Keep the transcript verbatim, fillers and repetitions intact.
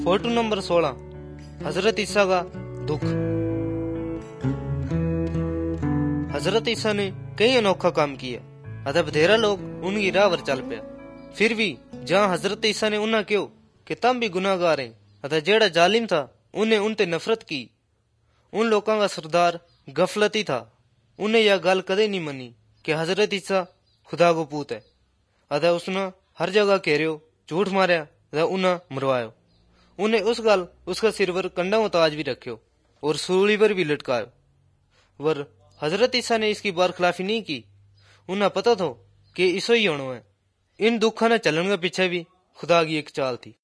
Photo number सोलह, हजरत ईसा का दुख। हजरत ईसा ने कई अनोखा काम किया, अतः बथेरा लोग उनकी राह पर चल पाया। फिर भी जहाँ हजरत ईसा ने उन्हें क्यों कि तम भी गुनाहगार हैं, अतः जेड़ा जालिम था उन्हें उनते नफरत की। उन लोगों का सरदार गफलती था, उन्हें यह गल कदे नहीं मनी कि हजरत ईसा खुदा को पूत है। अतः उसने हर जगह घेरियो, झूठ मारया, उन्हें मरवायो। उन्हें उस गल उसका सिर पर कंडा उताज भी रखियो और सूली पर भी लटकायो। वर हजरत ईसा ने इसकी बारखिलाफी नहीं की। उन्हें पता था कि इसो ही होना है। इन दुखा ने चलन के पीछे भी खुदा की एक चाल थी।